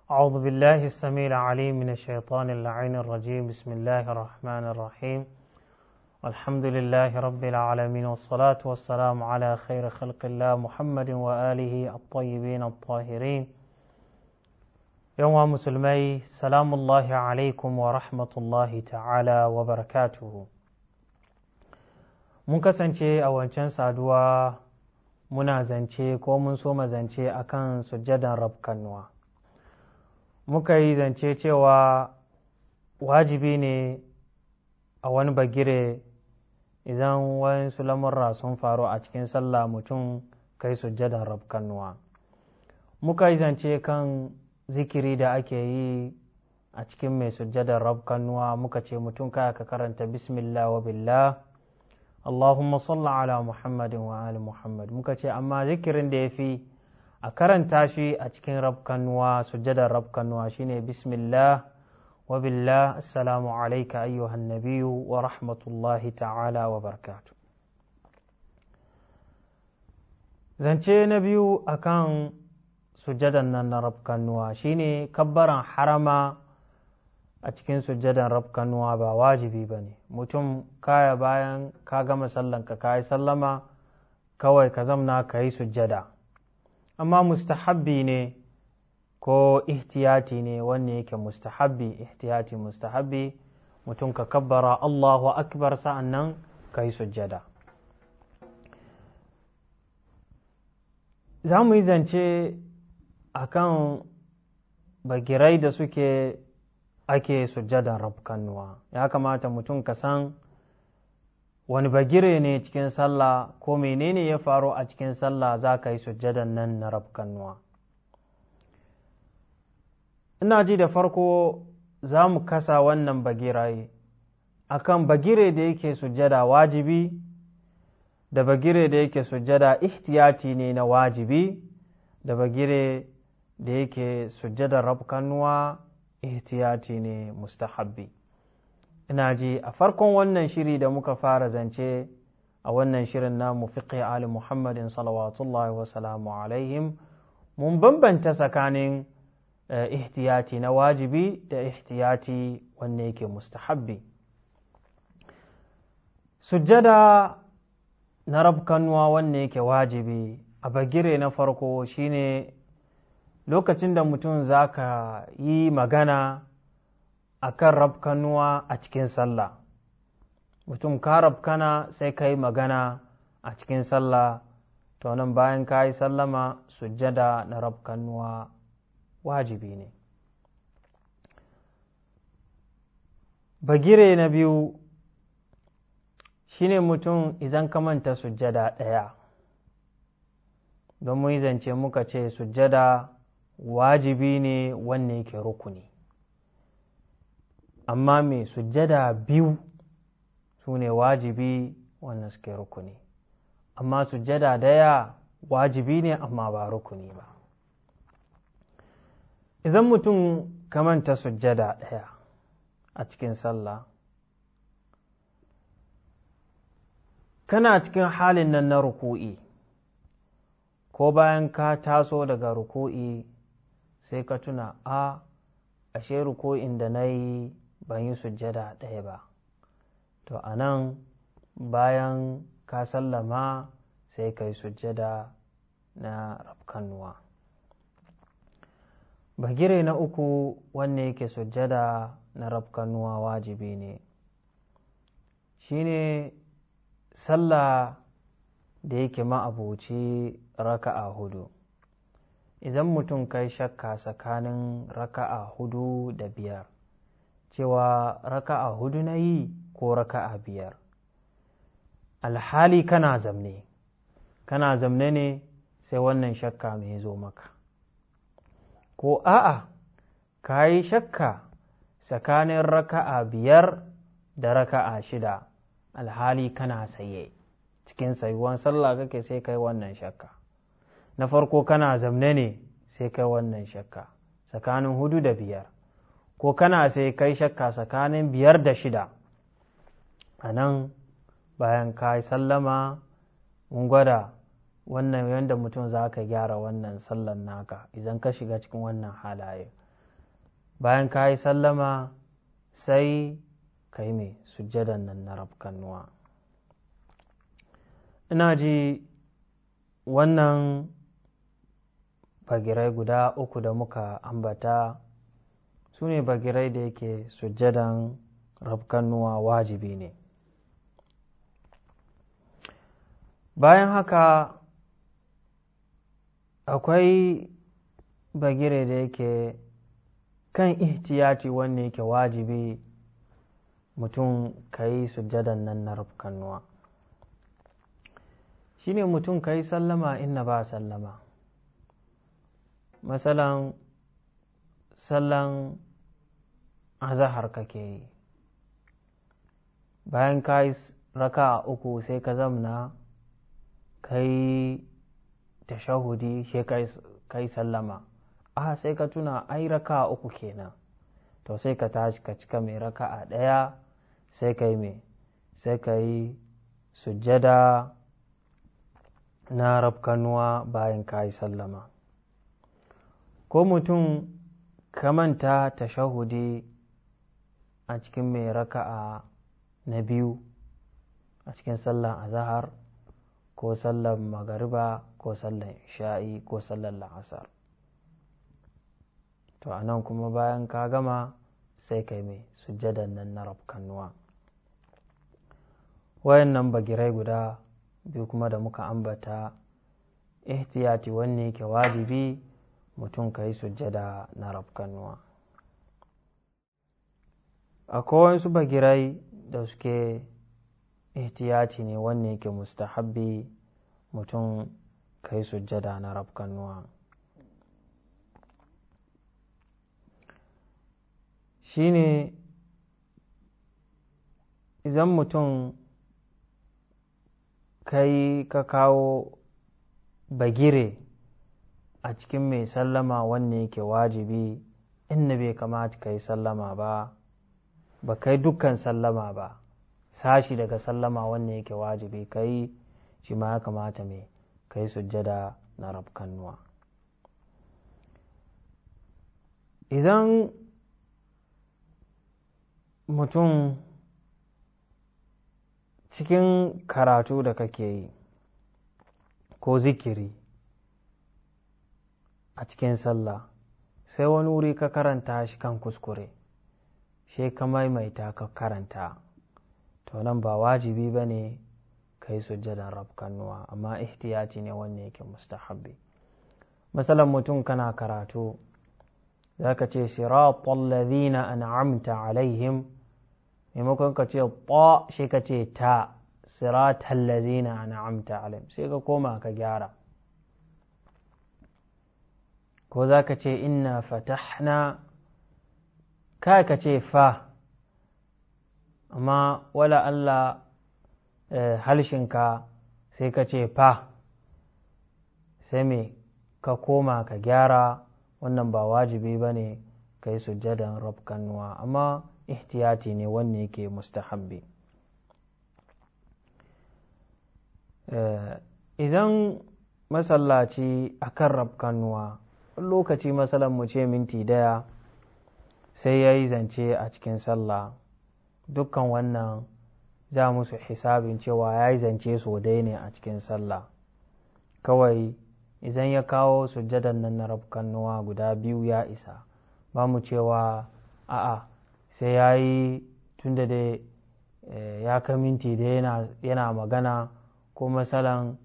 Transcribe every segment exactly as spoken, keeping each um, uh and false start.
أعوذ بالله السميع العليم من الشيطان اللعين الرجيم بسم الله الرحمن الرحيم والحمد لله رب العالمين والصلاة والسلام على خير خلق الله محمد وآله الطيبين الطاهرين يوم مسلمي سلام الله عليكم ورحمة الله تعالى وبركاته mun kasance a wancan saduwa muna zance ko mun so zance akan sujjadan rabkannuwa muka yi zance cewa wajibi ne a wani bagire idan wasu lamurra sun faru a cikin sallah mutum kai sujjadan rabkannuwa muka yi zance kan zikiri da ake yi a cikin mai sujjadan rabkannuwa muka ce mutum kaya ka karanta bismillah wa billah Allahumma salli ala Muhammadin wa ali Muhammad muka ce amma zikirin da ya fi a karanta shi a cikin rabkanuwa sujjadar rabkanuwa shine bismillah wa billah assalamu alayka ayyuhan nabiyyu wa rahmatullahi ta'ala wa barakatuh. Zance na biyu akan sujjadan nan na rabkanuwa shine kabbaran harama a cikin sujjadan rabkanuwa ba wajibi ba ne mutum kaya bayan ka gama sallanka ka yi sallama kawai ka zamna ka yi sujjada amma mustahabbi ne ko ihtiyati ne wanne yake mustahabbi ihtiyati mustahabbi mutum ka kabbara Allahu akbar sa'annan ka yi sujjada. Za mu yi zance akan bagirai da suke ake sujjadan rabkannuwa ya kamata mutum ka san wani bagire ne cikin sallah ko menene ya faru a cikin sallah za ka yi sujjadan nan na rabkannuwa. Ina ji da farko za mu kasa wannan bagiraye akan bagire da yake sujjada wajibi da bagire da yake sujjada ihtiyati ne na wajibi da bagire da yake sujjadan rabkannuwa ihtiyati ne mustahabbi. Ina ji a farkon wannan shiri da muka fara zance a wannan shirin namu fiqh ali muhammadin salawatullahi wa salamu alaihim mun bambanta tsakanin ihtiyati na wajibi da ihtiyati wanne yake mustahabbi. Sujjada na rabkanwa wanne yake wajibi a bagire na farko shine lokacin da mutum za ka yi magana a kan rabkanuwa a cikin sallah mutum ka rabkana sai ka yi magana a cikin sallah to nan bayan ka yi sallama sujjada na rabkanuwa wajibi ne. Bagire na biyu shine mutum idan ka manta sujjada ɗaya don mu yi zance muka ce sujjada wajibi ne wanne yake rukuni amma mai sujjada biyu su ne wajibi wannan suke rukuni amma sujjada daya wajibi ne amma ba rukuni ba. Idan mutum kamanta sujjada daya a cikin sallah kana cikin halin nan na ruku'i ko bayan ka taso daga ruku'i sai ka tuna a ashe ruku'in da na yi ban yi sujjada ɗaya ba to a nan bayan ka sallama sai ka yi sujjada na rabkannuwa. Bagire na uku wanne yake sujjada na rabkannuwa wajibi ne shine sallah da yake ma'abuci raka'a hudu. Idan mutum kai shakka tsakanin raka'a hudu da biyar cewa raka'a hudu na yi ko raka'a biyar alhali kana zamne kana zamne ne sai wannan shakka mai zo maka ko a'a ka yi shakka tsakanin raka'a biyar da raka'a shida alhali kana saye cikin sayuwan sallah kake sai kai wannan shakka na farko kana zamne ne sai kai wannan shakka tsakanin hudu da biyar ko kana sai kai shakka tsakanin biyar da shida a nan bayan ka yi sallama mun gwada wannan yadda mutum za ka gyara wannan sallan naka idan ka shiga cikin wannan halaye bayan ka yi sallama sai ka yi mai sujjadan nan na rafkannuwa. Ina ji wannan bagirai guda uku da muka ambata su ne bagirai da yake sujjadan rafkannuwa wajibi ne. Bayan haka akwai bagire da yake kan ihtiyati wanne yake wajibi mutum ka yi sujjadan nan na rafkannuwa. Shi ne mutum ka yi sallama inna ba sallama. Masalan sallan azahar kake yi, bayan ka yi raka uku sai ka zamna ka yi tashahudi sai ka yi sallama, a sai ka tuna ai raka uku kenan, to sai ka tashi ka cika mai raka a ɗaya sai ka yi mai sai ka yi sujjada na rafkanuwa bayan ka yi sallama. Ko mutum ka manta tashahudi a cikin mai raka'a na biyu a cikin sallan azahar ko sallan magariba ko sallan isha'i ko sallan la'asar, to a nan kuma bayan ka gama sai kai mai sujjadan nan na rafkanuwa. Wayannan bagirai guda biyu kuma da muka ambata ihtiyati wanne yake wajibi mutum ka yi sujjada na rafkanuwa. Akwai wasu bagirai da suke ihtiyati ne wanne yake mustahabbi mutum ka yi sujjada na rafkanuwa. Shi ne idan mutum kai ka kawo bagire a cikin mai sallama wanne yake wajibi inda bai kamata ka yi sallama ba, ba kai dukkan sallama ba, sashi daga sallama wanne yake wajibi ka yi, shi ma ya kamata mai ka yi sujjada na rafkanuwa. Idan mutum cikin karatu da kake yi ko zikiri a cikin sallah sai wani wuri ka karanta shi kan kuskure, sai ka maimaita ka karanta, to nan ba wajibi ba ne ka yi sujjadan rafkanuwa, amma ihtiyaci ne wanne yake mustahabbi. Masalan mutum kana karatu za ka ce siratal ladhina an'amta alaihim, maimakon ka ce ta sai ka ce ta, siratal ladhina an'amta alaihim, sai ka koma ka gyara. Ko za ka ce inna fatahna, kai ka ce fa, amma wala Allah halshinka sai ka ce fa, sai me ka koma ka gyara. Wannan ba wajibi ba ne ka yi sujjadan rafkanuwa, amma ihtiyati ne wanne yake mustahabbi. Idan masallaci akan rafkanuwa lokaci masalan mu ce minti daya sai ya yi zance a cikin sallah, dukkan wannan za musu hisabin cewa ya yi zance so dai ne a cikin sallah. Kawai idan ya kawo sujjadan nan na rafkanuwa guda biyu ya isa, ba mu cewa a'a sai ya yi tun da dai ya ka minti da yana magana ko masalan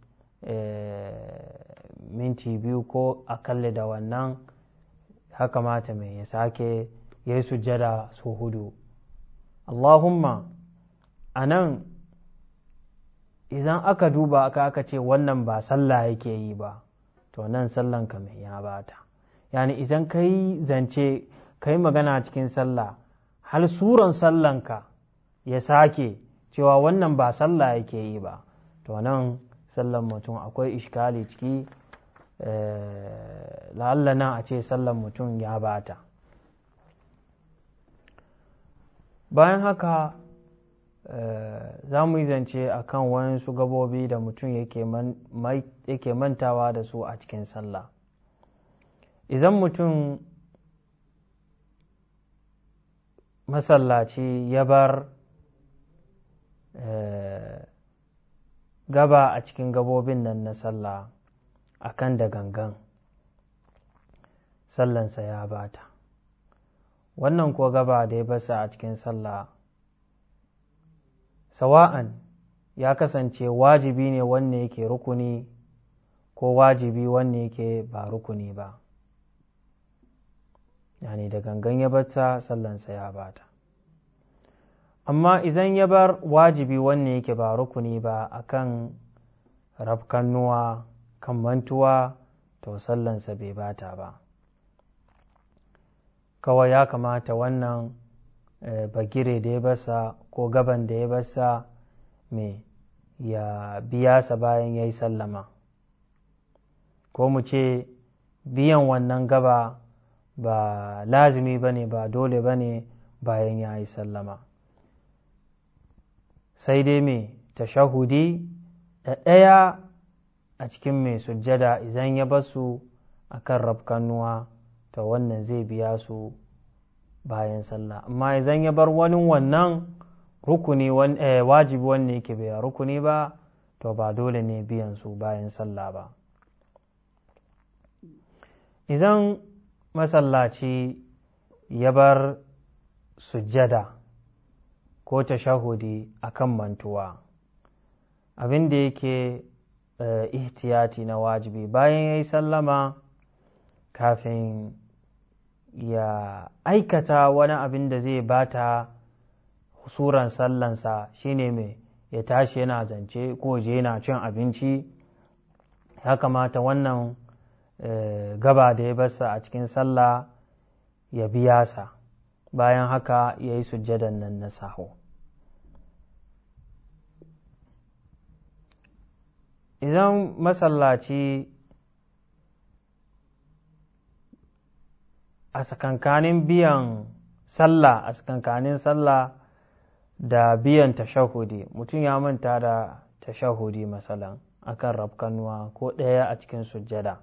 minti biyu ko akalle da wannan, ya kamata mai ya sake ya yi sujjada so hudu. Allahumma a nan idan aka duba aka aka ce wannan ba sallah yake yi ba, to nan sallanka mai ya bata. Yani idan ka yi zance ka yi magana cikin sallah hal suran sallanka ya sake cewa wannan ba sallah yake yi ba, to nan sallan mutum akwai ishkali ciki, la'alla nan a ce sallan mutum ya bata. Bayan haka za mu yi zance a kan wayansu gabobi da mutum yake mantawa da su a cikin sallah. Idan mutum masallaci ya bar gaba a cikin gabobin nan na sallah akan da gangan, sallansa ya bata. Wannan ko gaba da ya basa a cikin sallah sawa'an ya kasance wajibi ne wanne yake rukuni ko wajibi wanne yake ba rukuni ba, yani da gangan ya bata sallansa ya bata. Amma idan ya bar wajibi wanne yake ba rukuni ba akan rafkannuwa kan mantuwa, to sallansa bai bata ba. Kawai ya kamata wannan bagire da ya basa ko gaban da ya basa me ya biya sa bayan ya yi sallama, ko mu ce biyan wannan gaba ba lazimi ba ne, ba dole ba ne bayan ya yi sallama, sai dai me tashahudi da ɗaya a cikin mai sujjada idan ya basu a kan rafkannuwa, to wannan zai biya su bayan sallah. Amma idan ya bar wani wannan rukuni wajibi wanne yake bai rukuni ba, to ba dole ne biyan su bayan sallah ba. Idan masallaci ya bar sujjada ko tashahudi akan mantuwa, abin da yake ihtiyati na wajibi bayan ya yi sallama, kafin ya aikata wani abin da zai bata suran sallansa, shine mai ya tashi yana zance ko je yana cin abinci, ya kamata wannan gaba da ya basa a cikin sallah ya biya sa, bayan haka ya yi sujjadan nan na sahu. Idan masallaci a sakankanin biyan sallah a sakankanin sallah da biyan tashahudi, mutum ya manta da tashahudi masalan akan rafkanuwa ko ɗaya a cikin sujjada,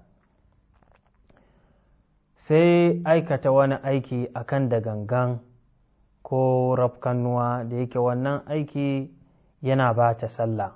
sai aikata wani aiki akan da gangan ko rafkanuwa da yake wannan aiki yana ba ta sallah,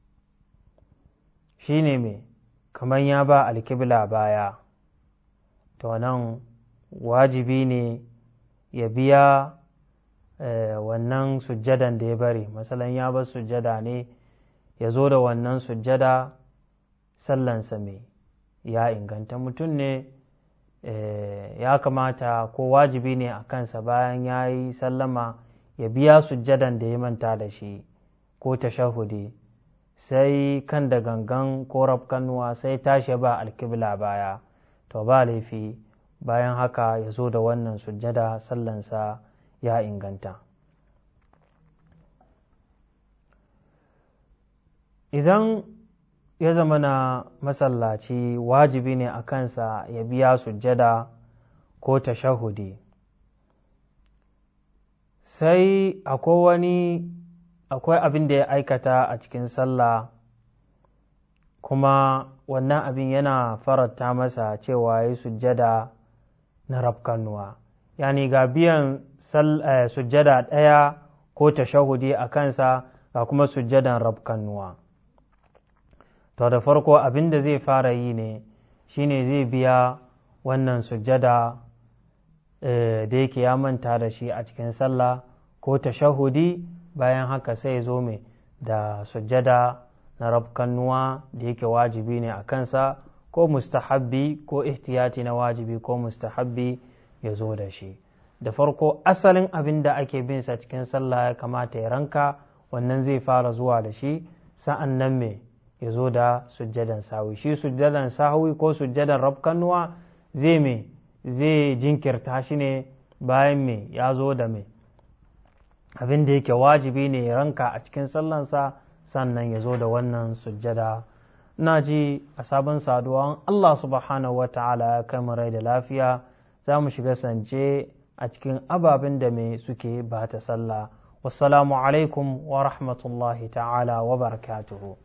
shi ne mai kamar ya ba alkibla baya, to nan wajibi ne ya biya wannan sujjadan da ya bari. Masalan ya bar sujjada ne, ya zo da wannan sujjada, sallansa mai ya inganta. Mutum ne ya kamata ko wajibi ne a kansa bayan ya yi sallama ya biya sujjadan da ya manta da shi ko tashahudi, sai kan da gangan ko rafkanuwa sai tashi ba alkibla baya, to ba laifi bayan haka ya zo da wannan sujjada, sallansa ya inganta. Idan ya zama na masallaci wajibi ne a kansa ya biya sujjada ko tashahudi, sai akwai wani akwai abin da ya aikata a cikin sallah, kuma wannan abin yana faranta masa cewa ya yi sujjada na rafkanuwa, yani ga biyan sujjada ɗaya ko tashahudi a kansa ga kuma sujjadan rafkanuwa. To da farko abin da zai fara yi ne shine zai biya wannan sujjada da yake ya manta da shi a cikin sallah ko tashahudi, bayan haka sai zo mai da sujjada na rafkanuwa da yake wajibi ne a kansa, ko mustahabbi ko ihtiyati na wajibi ko mustahabbi ya zo da shi. Da farko asalin abin da ake bin sa cikin sallah ya kamata ya ranka, wannan zai fara zuwa da shi, sa'an nan me ya zo da sujjadan sahwi. Shi sujjadan sahwi ko sujjadan rafkanuwa zai me zai jinkirta shi ne bayan me ya zo da me abin da yake wajibi ne ya ranka a cikin sallansa, sannan ya zo da wannan sujjada. Ina ji a sabon saduwa Allah subhanahu wa ta'ala ya kai mu rai da lafiya, za mu shiga sance a cikin ababen da mai suke ba ta sallah. Wassalamu alaikum wa rahmatullahi ta'ala wa barakatuhu.